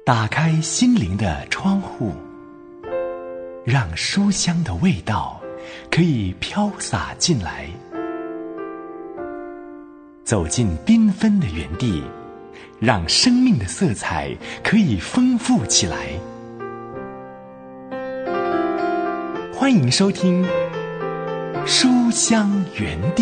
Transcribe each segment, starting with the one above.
打开心灵的窗户，让书香的味道可以飘洒进来，走进缤纷的园地，让生命的色彩可以丰富起来。欢迎收听书香园地。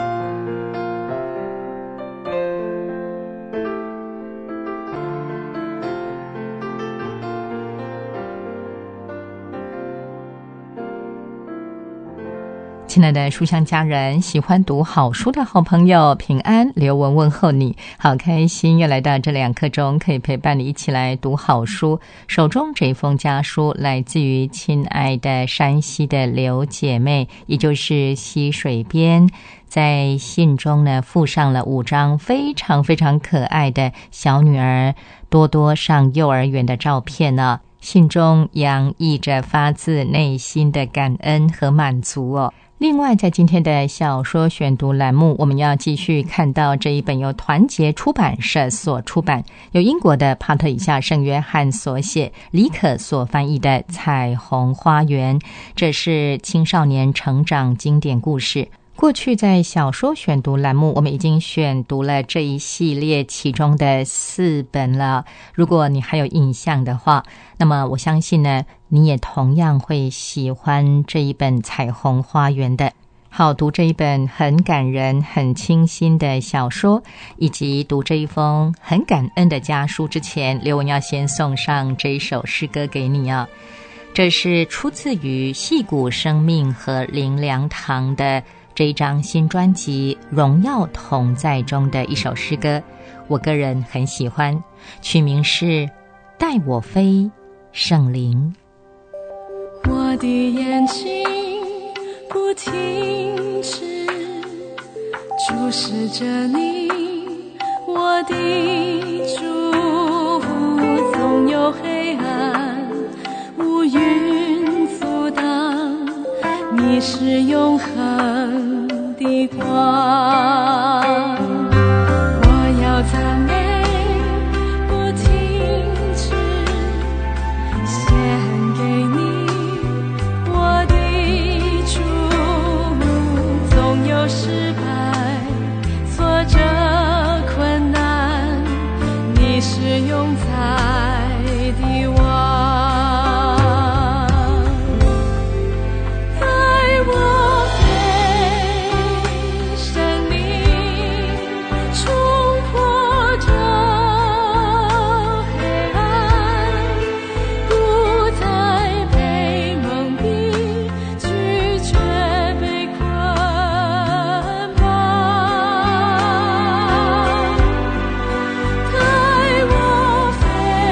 亲爱的书香家人，喜欢读好书的好朋友，平安，刘文问候你，好开心又来到这2刻钟，可以陪伴你一起来读好书。手中这一封家书来自于亲爱的山西的刘姐妹，也就是溪水边，在信中呢附上了5张非常非常可爱的小女儿多多上幼儿园的照片呢。信中洋溢着发自内心的感恩和满足哦。另外，在今天的小说选读栏目，我们要继续看到这一本由团结出版社所出版，由英国的帕特里夏·圣约翰所写，李可所翻译的《彩虹花园》，这是青少年成长经典故事。过去在小说选读栏目，我们已经选读了这一系列其中的4本了。如果你还有印象的话，那么我相信呢，你也同样会喜欢这一本《彩虹花园》的。好，读这一本很感人、很清新的小说，以及读这一封很感恩的家书之前，刘文要先送上这一首诗歌给你啊。这是出自于矽谷生命和灵粮堂的这一张新专辑《荣耀同在》中的一首诗歌，我个人很喜欢，曲名是《带我飞，圣灵》。 我的眼睛不停止注视着你，我的主，总有黑暗乌云阻挡，你是永恒的光。我要赞美不停止献给你，我的主，总有失败挫折困难，你是永在的王。飞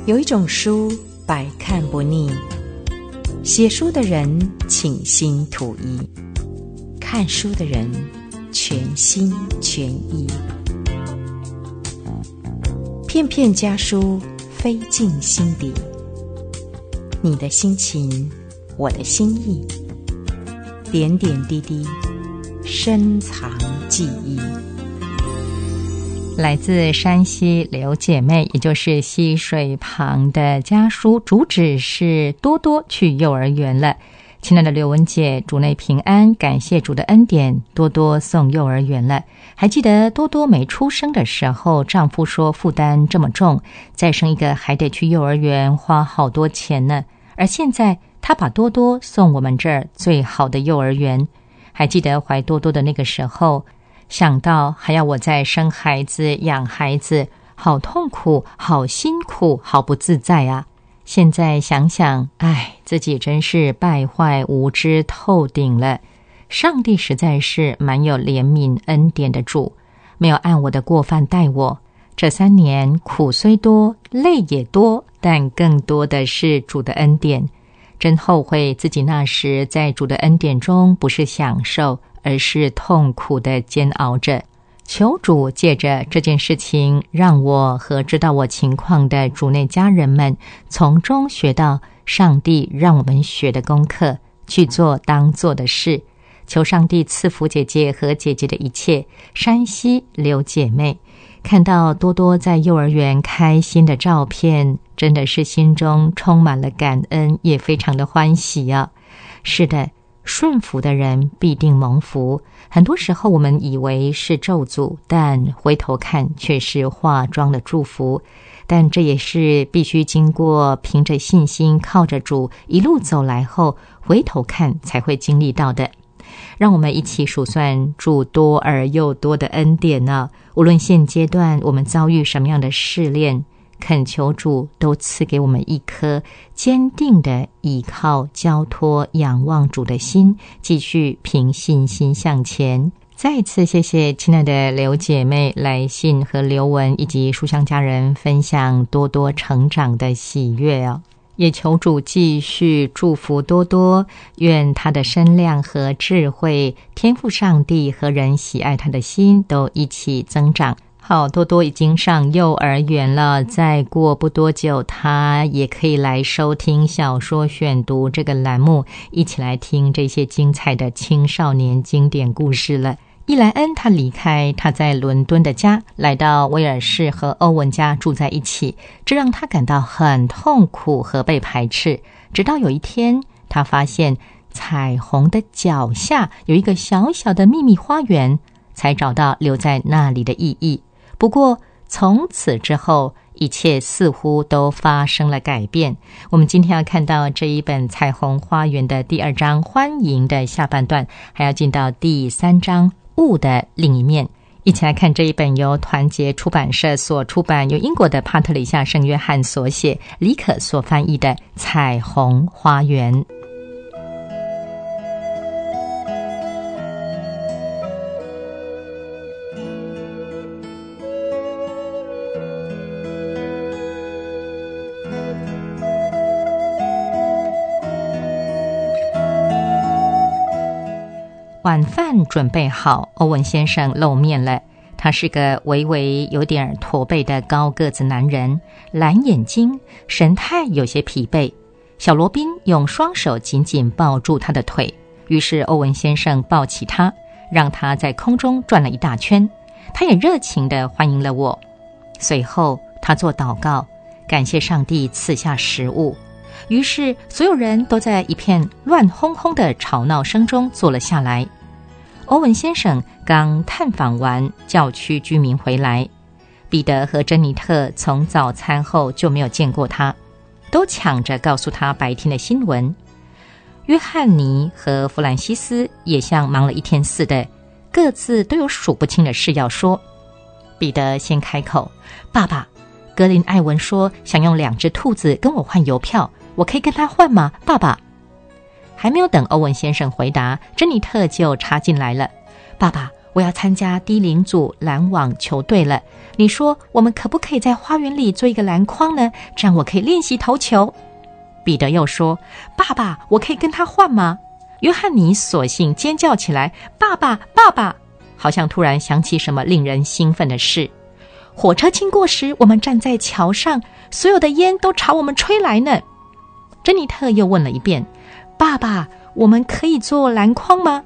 有一种书百看不腻，写书的人倾心吐意，看书的人全心全意。片片家书飞进心底，你的心情，我的心意，点点滴滴深藏记忆。 来自山西刘姐妹，也就是溪水旁的家书，主旨是多多去幼儿园了。亲爱的刘文姐，主内平安，感谢主的恩典，多多送幼儿园了。还记得多多没出生的时候，丈夫说负担这么重，再生一个还得去幼儿园花好多钱呢。而现在他把多多送我们这儿最好的幼儿园。还记得怀多多的那个时候，想到还要我再生孩子养孩子，好痛苦，好辛苦，好不自在啊。现在想想，自己真是败坏无知透顶了。上帝实在是蛮有怜悯恩典的主，没有按我的过犯待我。这3年苦虽多，累也多，但更多的是主的恩典。真后悔自己那时在主的恩典中不是享受，而是痛苦的煎熬着。求主借着这件事情，让我和知道我情况的主内家人们从中学到上帝让我们学的功课，去做当做的事。求上帝赐福姐姐和姐姐的一切。山西刘姐妹，看到多多在幼儿园开心的照片，真的是心中充满了感恩，也非常的欢喜啊。是的，顺服的人必定蒙福。很多时候我们以为是咒诅，但回头看却是化妆的祝福。但这也是必须经过凭着信心靠着主一路走来后，回头看才会经历到的。让我们一起数算主多而又多的恩典啊！无论现阶段我们遭遇什么样的试炼，恳求主都赐给我们一颗坚定的依靠、交托、仰望主的心，继续凭信心向前。再一次谢谢亲爱的刘姐妹来信和刘文以及书香家人分享多多成长的喜悦哦。也求主继续祝福多多，愿他的身量和智慧，天父上帝和人喜爱他的心都一起增长。好，多多已经上幼儿园了，再过不多久他也可以来收听小说选读这个栏目，一起来听这些精彩的青少年经典故事了。伊莱恩他离开他在伦敦的家，来到威尔士和欧文家住在一起，这让他感到很痛苦和被排斥。直到有一天，他发现彩虹的脚下有一个小小的秘密花园，才找到留在那里的意义。不过从此之后，一切似乎都发生了改变。我们今天要看到这一本《彩虹花园》的第2章欢迎的下半段，还要进到第3章雾的另一面。一起来看这一本由团结出版社所出版，由英国的帕特里夏圣约翰所写，李可所翻译的《彩虹花园》。晚饭准备好，欧文先生露面了。他是个微微有点驼背的高个子男人，蓝眼睛，神态有些疲惫。小罗宾用双手紧紧抱住他的腿，于是欧文先生抱起他，让他在空中转了一大圈。他也热情地欢迎了我。随后他做祷告，感谢上帝赐下食物。于是所有人都在一片乱哄哄的吵闹声中坐了下来。欧文先生刚探访完教区居民回来，彼得和珍妮特从早餐后就没有见过他，都抢着告诉他白天的新闻。约翰尼和弗兰西斯也像忙了一天似的，各自都有数不清的事要说。彼得先开口：爸爸，格林艾文说想用2只兔子跟我换邮票，我可以跟他换吗？爸爸。还没有等欧文先生回答，珍妮特就插进来了：爸爸， 我要参加低龄组篮网球队了，你说我们可不可以在花园里做一个篮筐呢？这样我可以练习投球。彼得又说，爸爸，我可以跟他换吗？约翰尼索性尖叫起来，爸爸，爸爸！好像突然想起什么令人兴奋的事。火车经过时，我们站在桥上，所有的烟都朝我们吹来呢。珍妮特又问了一遍，爸爸，我们可以做篮筐吗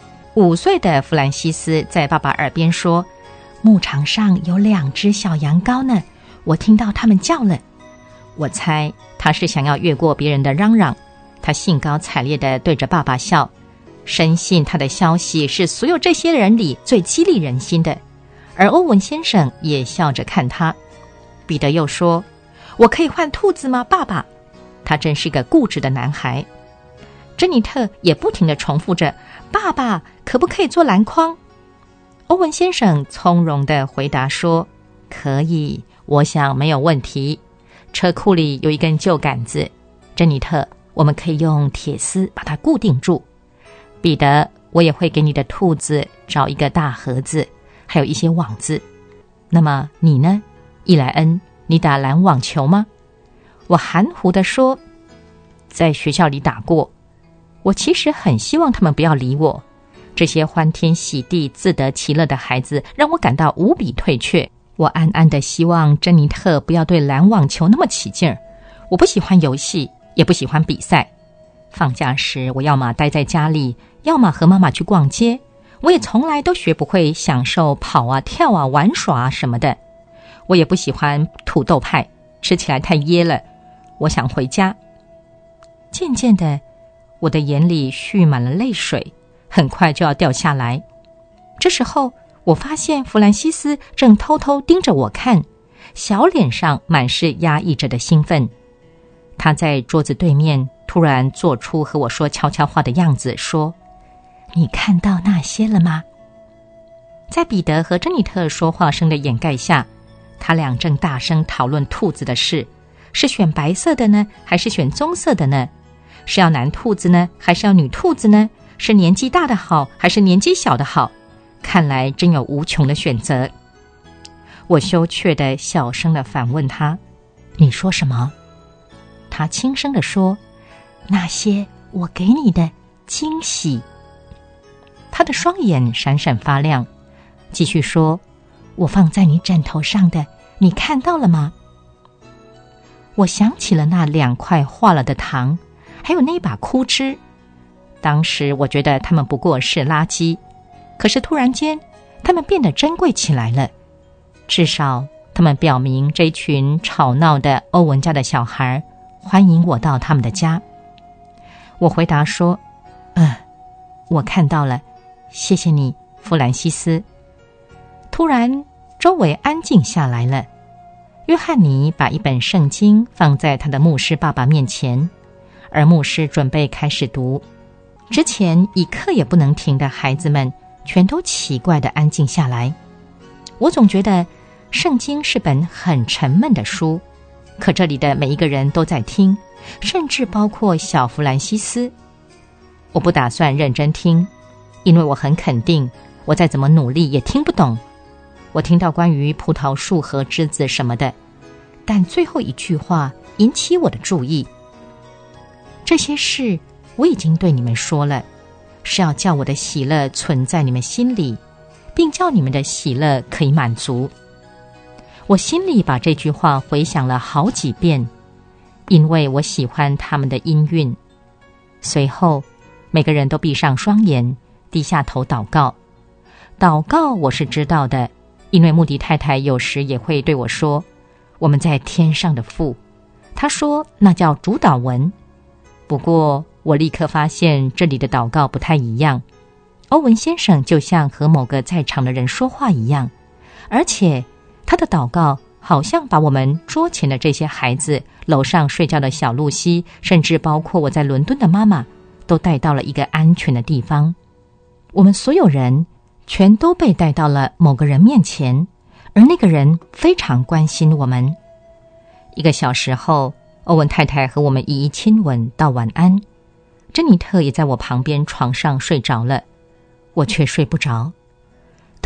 ？5岁的弗兰西斯在爸爸耳边说，牧场上有2只小羊羔呢，我听到他们叫了。我猜他是想要越过别人的嚷嚷，他兴高采烈地对着爸爸笑，深信他的消息是所有这些人里最激励人心的。而欧文先生也笑着看他。彼得又说，我可以换兔子吗，爸爸？他真是个固执的男孩。珍妮特也不停地重复着，爸爸，可不可以做篮筐？欧文先生从容地回答说，可以，我想没有问题。车库里有一根旧杆子，珍妮特，我们可以用铁丝把它固定住。彼得，我也会给你的兔子找一个大盒子，还有一些网子。那么你呢，伊莱恩，你打篮网球吗？我含糊地说，在学校里打过。我其实很希望他们不要理我，这些欢天喜地自得其乐的孩子让我感到无比退却。我暗暗地希望珍妮特不要对篮网球那么起劲儿。我不喜欢游戏，也不喜欢比赛。放假时我要么待在家里，要么和妈妈去逛街。我也从来都学不会享受跑啊跳啊玩耍啊什么的。我也不喜欢土豆派，吃起来太噎了。我想回家。渐渐的，我的眼里蓄满了泪水，很快就要掉下来。这时候我发现弗兰西斯正偷偷盯着我看，小脸上满是压抑着的兴奋。他在桌子对面突然做出和我说悄悄话的样子，说，你看到那些了吗？在彼得和珍妮特说话声的掩盖下，他俩正大声讨论兔子的事，是选白色的呢，还是选棕色的呢？是要男兔子呢，还是要女兔子呢？是年纪大的好，还是年纪小的好？看来真有无穷的选择。我羞怯地小声地反问他，你说什么？他轻声地说，那些我给你的惊喜。他的双眼闪闪发亮，继续说，我放在你枕头上的，你看到了吗？我想起了那2块化了的糖，还有那把枯枝。当时我觉得它们不过是垃圾，可是突然间它们变得珍贵起来了。至少它们表明这群吵闹的欧文家的小孩欢迎我到他们的家。我回答说，我看到了，谢谢你，弗兰西斯。突然周围安静下来了。约翰尼把一本圣经放在他的牧师爸爸面前，而牧师准备开始读。之前一刻也不能停的孩子们全都奇怪地安静下来。我总觉得圣经是本很沉闷的书，可这里的每一个人都在听，甚至包括小弗兰西斯。我不打算认真听，因为我很肯定我再怎么努力也听不懂。我听到关于葡萄树和枝子什么的，但最后一句话引起我的注意。这些事我已经对你们说了，是要叫我的喜乐存在你们心里，并叫你们的喜乐可以满足。我心里把这句话回想了好几遍，因为我喜欢他们的音韵。随后每个人都闭上双眼，低下头祷告。祷告我是知道的，因为穆迪太太有时也会对我说，我们在天上的父。她说那叫主祷文。不过我立刻发现这里的祷告不太一样。欧文先生就像和某个在场的人说话一样，而且他的祷告好像把我们桌前的这些孩子，楼上睡觉的小露西，甚至包括我在伦敦的妈妈，都带到了一个安全的地方。我们所有人全都被带到了某个人面前，而那个人非常关心我们。1个小时后，欧文太太和我们一一亲吻道晚安。珍妮特也在我旁边床上睡着了，我却睡不着。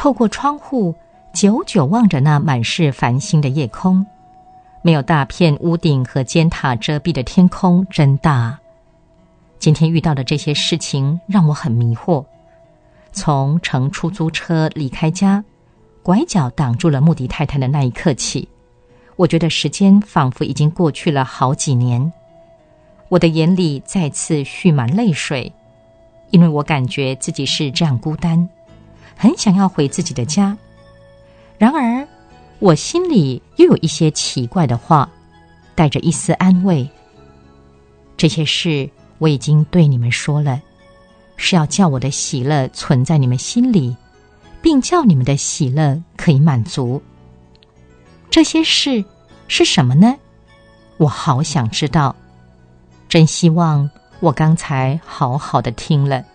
透过窗户久久望着那满是繁星的夜空，没有大片屋顶和尖塔遮蔽的天空真大。今天遇到的这些事情让我很迷惑。从乘出租车离开家，拐角挡住了穆迪太太的那一刻起，我觉得时间仿佛已经过去了好几年。我的眼里再次蓄满泪水，因为我感觉自己是这样孤单，很想要回自己的家。然而我心里又有一些奇怪的话，带着一丝安慰。这些事我已经对你们说了，是要叫我的喜乐存在你们心里，并叫你们的喜乐可以满足。这些事是什么呢？我好想知道，真希望我刚才好好的听了。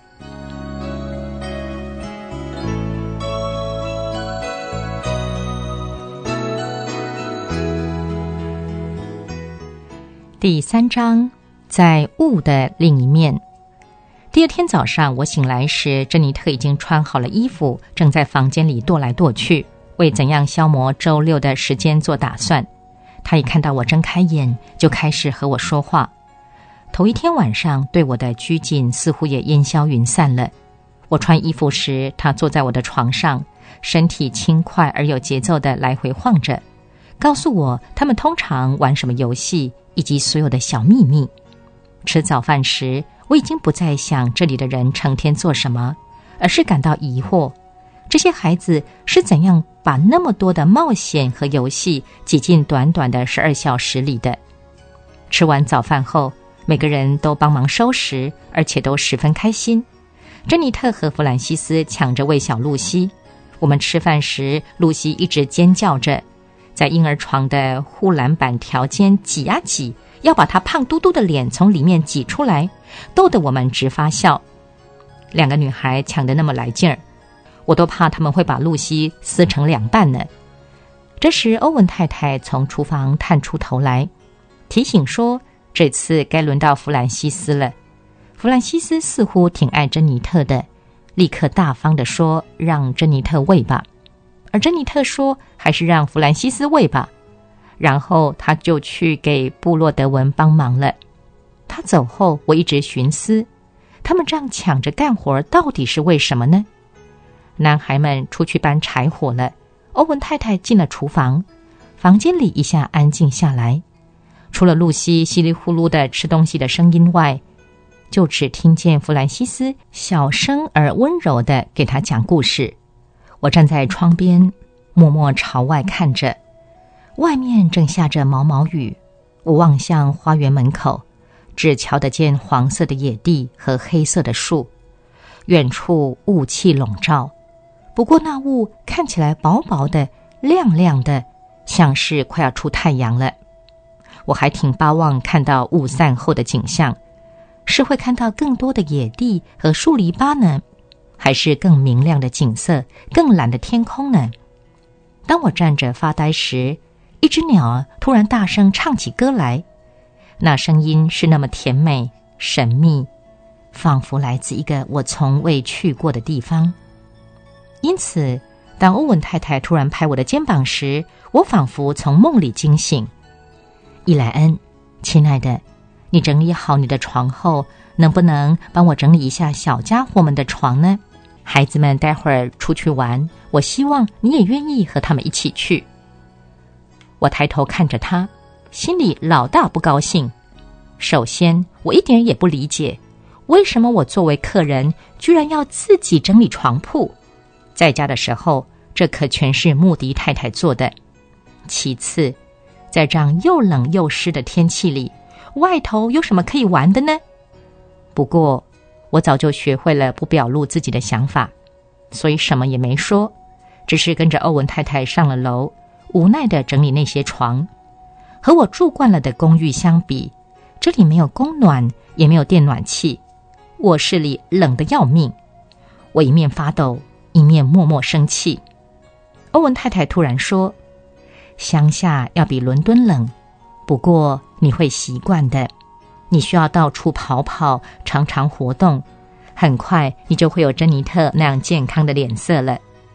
第3章，在雾的另一面。第二天早上我醒来时，珍妮特已经穿好了衣服，正在房间里踱来踱去，为怎样消磨周6的时间做打算。她一看到我睁开眼，就开始和我说话。头一天晚上对我的拘谨似乎也烟消云散了。我穿衣服时，她坐在我的床上，身体轻快而有节奏地来回晃着，告诉我他们通常玩什么游戏以及所有的小秘密。吃早饭时，我已经不再想这里的人成天做什么，而是感到疑惑，这些孩子是怎样把那么多的冒险和游戏挤进短短的12小时里的。吃完早饭后，每个人都帮忙收拾，而且都十分开心。珍妮特和弗兰西斯抢着喂小露西。我们吃饭时，露西一直尖叫着，在婴儿床的护栏板条间挤啊挤，要把她胖嘟嘟的脸从里面挤出来，逗得我们直发笑。2个女孩抢得那么来劲儿，我都怕他们会把露西撕成2半呢。这时欧文太太从厨房探出头来，提醒说这次该轮到弗兰西斯了。弗兰西斯似乎挺爱珍妮特的，立刻大方地说让珍妮特喂吧，而珍妮特说还是让弗兰西斯喂吧，然后他就去给布洛德文帮忙了。他走后，我一直寻思，他们这样抢着干活到底是为什么呢？男孩们出去搬柴火了，欧文太太进了厨房，房间里一下安静下来，除了露西稀里呼噜的吃东西的声音外，就只听见弗兰西斯小声而温柔地给他讲故事。我站在窗边，默默朝外看着，外面正下着毛毛雨。我望向花园门口，只瞧得见黄色的野地和黑色的树，远处雾气笼罩，不过那雾看起来薄薄的、亮亮的，像是快要出太阳了。我还挺巴望看到雾散后的景象，是会看到更多的野地和树篱笆呢，还是更明亮的景色、更蓝的天空呢？当我站着发呆时，一只鸟突然大声唱起歌来，那声音是那么甜美、神秘，仿佛来自一个我从未去过的地方。因此，当欧文太太突然拍我的肩膀时，我仿佛从梦里惊醒。伊莱恩，亲爱的，你整理好你的床后，能不能帮我整理一下小家伙们的床呢？孩子们待会儿出去玩，我希望你也愿意和他们一起去。我抬头看着他，心里老大不高兴。首先，我一点也不理解，为什么我作为客人居然要自己整理床铺？在家的时候，这可全是穆迪太太做的。其次，在这样又冷又湿的天气里，外头有什么可以玩的呢？不过，我早就学会了不表露自己的想法，所以什么也没说，只是跟着欧文太太上了楼，无奈地整理那些床。和我住惯了的公寓相比，这里没有供暖，也没有电暖气，卧室里冷得要命。我一面发抖，一面默默生气。欧文太太突然说，乡下要比伦敦冷，不过你会习惯的，你需要到处跑跑，常常活动，很快你就会有珍妮特那样健康的脸色了。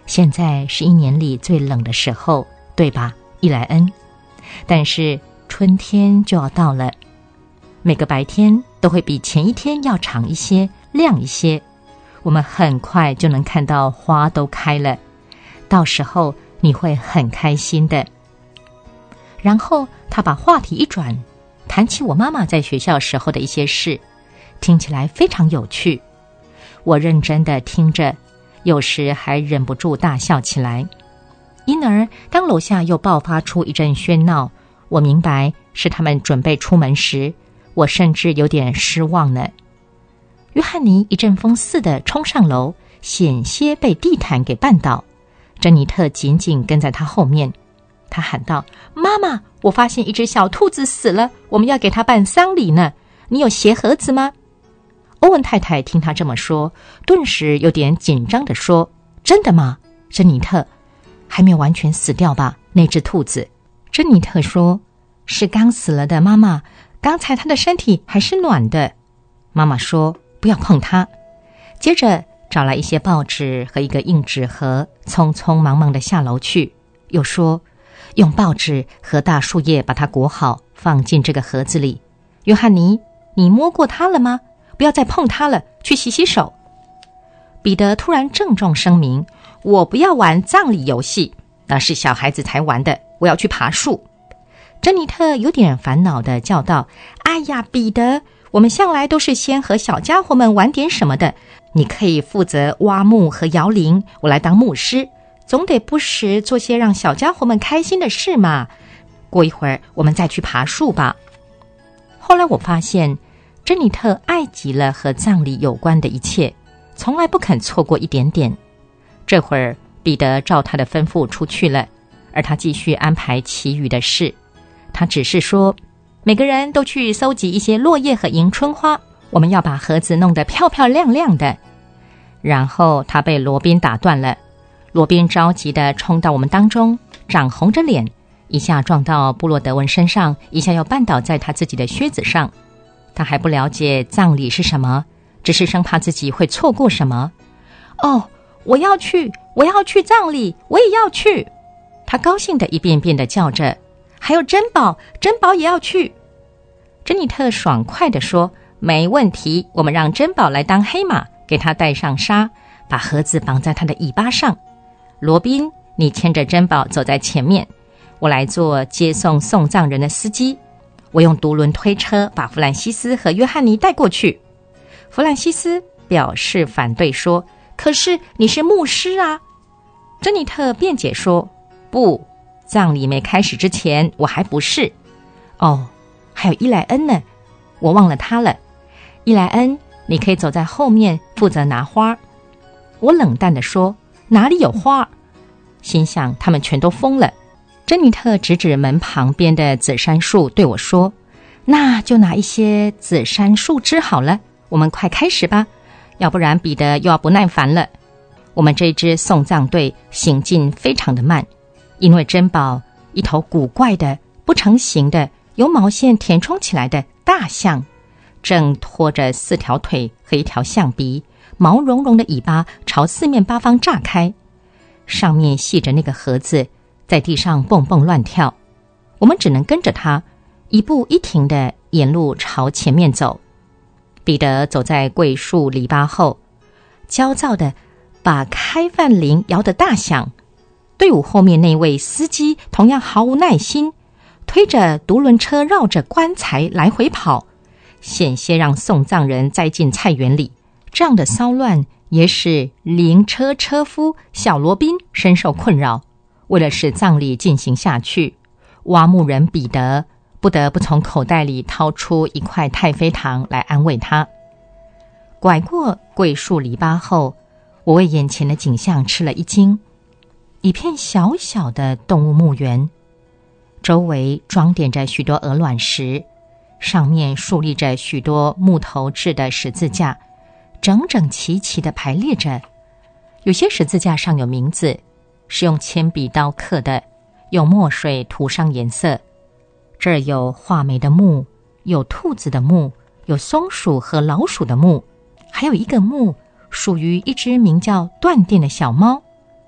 现在是一年里最冷的时候，对吧，伊莱恩？但是春天就要到了，每个白天都会比前一天要长一些，亮一些。我们很快就能看到花都开了，到时候你会很开心的。然后他把话题一转，谈起我妈妈在学校时候的一些事，听起来非常有趣。我认真地听着，有时还忍不住大笑起来。因而当楼下又爆发出一阵喧闹，我明白是他们准备出门时，我甚至有点失望呢。约翰尼一阵风似的冲上楼，险些被地毯给绊倒。珍妮特紧紧跟在他后面，他喊道：妈妈，我发现一只小兔子死了，我们要给它办丧礼呢，你有鞋盒子吗？欧文太太听他这么说，顿时有点紧张地说：真的吗？珍妮特，还没有完全死掉吧，那只兔子？珍妮特说：是刚死了的，妈妈，刚才它的身体还是暖的。妈妈说：不要碰它。接着找来一些报纸和一个硬纸盒，匆匆忙忙地下楼去，又说：用报纸和大树叶把它裹好，放进这个盒子里。约翰尼，你摸过它了吗？不要再碰它了，去洗洗手。彼得突然郑重声明：我不要玩葬礼游戏，那是小孩子才玩的，我要去爬树。珍妮特有点烦恼地叫道：哎呀，彼得，我们向来都是先和小家伙们玩点什么的，你可以负责挖墓和摇铃，我来当牧师，总得不时做些让小家伙们开心的事嘛。过一会儿我们再去爬树吧。后来我发现珍妮特爱极了和葬礼有关的一切，从来不肯错过一点点。这会儿彼得照他的吩咐出去了，而他继续安排其余的事。他只是说，每个人都去搜集一些落叶和迎春花，我们要把盒子弄得漂漂亮亮的。然后他被罗宾打断了。罗宾着急地冲到我们当中，涨红着脸，一下撞到布洛德文身上，一下又绊倒在他自己的靴子上。他还不了解葬礼是什么，只是生怕自己会错过什么。哦，我要去葬礼，我也要去。他高兴地一遍遍地叫着，还有珍宝也要去。珍妮特爽快地说：没问题，我们让珍宝来当黑马，给他戴上纱，把盒子绑在他的尾巴上。罗宾，你牵着珍宝走在前面，我来做接送葬人的司机。我用独轮推车把弗兰西斯和约翰尼带过去。弗兰西斯表示反对说：可是你是牧师啊。珍妮特辩解说：不，葬礼没开始之前我还不是。哦，还有伊莱恩呢，我忘了他了。伊莱恩，你可以走在后面负责拿花。我冷淡地说：哪里有花？心想他们全都疯了。珍妮特指指门旁边的紫杉树对我说：那就拿一些紫杉树枝好了，我们快开始吧，要不然彼得又要不耐烦了。我们这支送葬队行进非常的慢，因为珍宝一头古怪的不成形的由毛线填充起来的大象，正拖着4条腿和1条象鼻，毛茸茸的尾巴朝4面8方炸开，上面系着那个盒子，在地上蹦蹦乱跳。我们只能跟着它，一步一停地沿路朝前面走。彼得走在桂树篱笆后，焦躁地把开饭铃摇得大响。队伍后面那位司机同样毫无耐心，推着独轮车绕着棺材来回跑，险些让送葬人栽进菜园里。这样的骚乱也使灵车车夫小罗宾深受困扰。为了使葬礼进行下去，挖墓人彼得不得不从口袋里掏出1块太妃糖来安慰他。拐过桂树篱笆后，我为眼前的景象吃了一惊。一片小小的动物墓园，周围装点着许多鹅卵石，上面竖立着许多木头制的十字架，整整齐齐地排列着。有些十字架上有名字，是用铅笔刀刻的，用墨水涂上颜色。这儿有画眉的墓，有兔子的墓，有松鼠和老鼠的墓，还有一个墓属于一只名叫断电的小猫。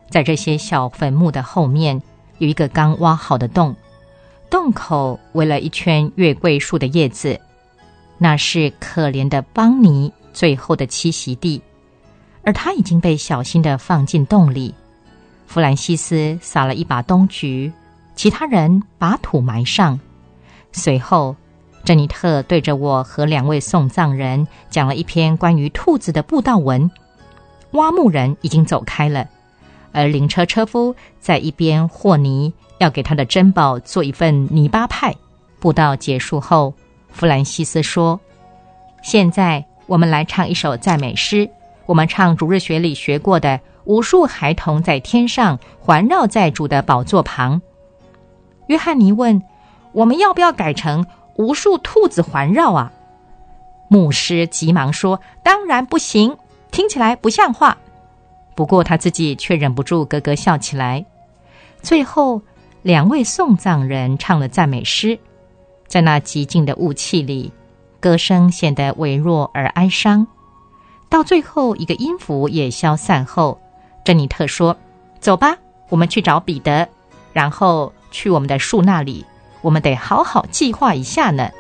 在这些小坟墓的后面有一个刚挖好的洞，洞口围了一圈月桂树的叶子，那是可怜的邦尼最后的栖息地，而他已经被小心地放进洞里。弗兰西斯撒了一把冬菊，其他人把土埋上。随后珍妮特对着我和2位送葬人讲了一篇关于兔子的布道文。挖墓人已经走开了，而灵车车夫在一边和泥，要给他的珍宝做一份泥巴派。布道结束后，弗兰西斯说，现在我们来唱一首赞美诗，我们唱主日学里学过的无数孩童在天上环绕在主的宝座旁。约翰尼问，我们要不要改成无数兔子环绕啊？牧师急忙说，当然不行，听起来不像话。不过他自己却忍不住咯咯笑起来。最后2位送葬人唱了赞美诗，在那寂静的雾气里，歌声显得微弱而哀伤。到最后一个音符也消散后，珍妮特说，走吧，我们去找彼得，然后去我们的树那里，我们得好好计划一下呢。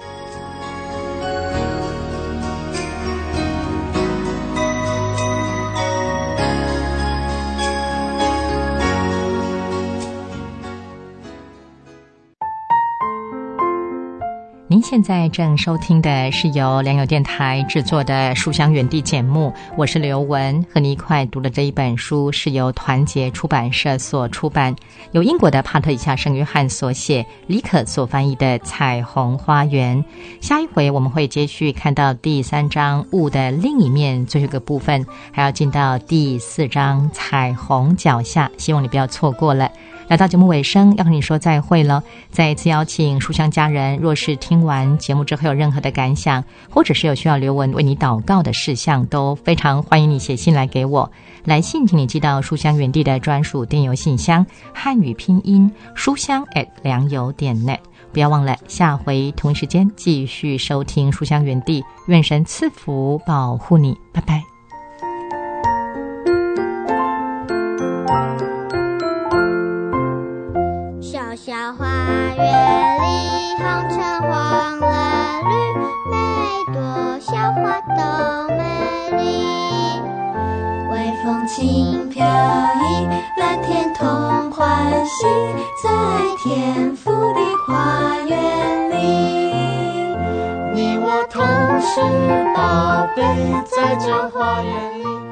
您现在正收听的是由良友电台制作的书香园地节目，我是刘文，和你一块读的这一本书是由团结出版社所出版，由英国的帕特里夏圣约翰所写，李可所翻译的《彩虹花园》。下一回我们会接续看到第3章雾的另一面最后一个部分，还要进到第4章彩虹脚下，希望你不要错过了。来到节目尾声，要和你说再会了。再一次邀请书香家人，若是听完节目之后有任何的感想，或者是有需要刘文为你祷告的事项，都非常欢迎你写信来给我。来信请你寄到书香园地的专属电邮信箱，汉语拼音书香良友.net。不要忘了下回同一时间继续收听书香园地，愿神赐福保护你，拜拜。 小花园里红橙黄蓝绿，每朵小花都美丽。微风轻飘逸，蓝天同欢喜，在天父的花园里，你我同是宝贝，在这花园里。